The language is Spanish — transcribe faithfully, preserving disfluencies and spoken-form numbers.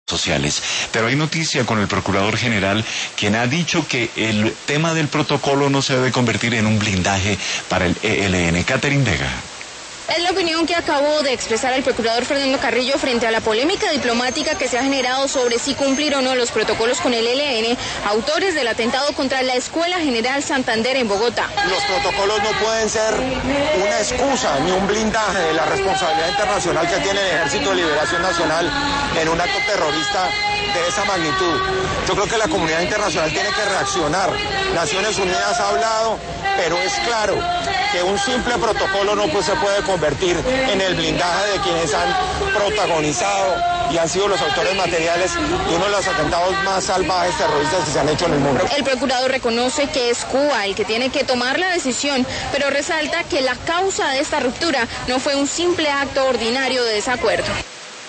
sociales. Pero hay noticia con el Procurador General, quien ha dicho que el tema del protocolo no se debe convertir en un blindaje para el E L N. Catherine Vega. Es la opinión que acabó de expresar el procurador Fernando Carrillo frente a la polémica diplomática que se ha generado sobre si cumplir o no los protocolos con el E L N, autores del atentado contra la Escuela General Santander en Bogotá. Los protocolos no pueden ser una excusa ni un blindaje de la responsabilidad internacional que tiene el Ejército de Liberación Nacional en un acto terrorista de esa magnitud. Yo creo que la comunidad internacional tiene que reaccionar. Naciones Unidas ha hablado, pero es claro que un simple protocolo no pues, se puede convertir en el blindaje de quienes han protagonizado y han sido los autores materiales de uno de los atentados más salvajes terroristas que se han hecho en el mundo. El procurador reconoce que es Cuba el que tiene que tomar la decisión, pero resalta que la causa de esta ruptura no fue un simple acto ordinario de desacuerdo.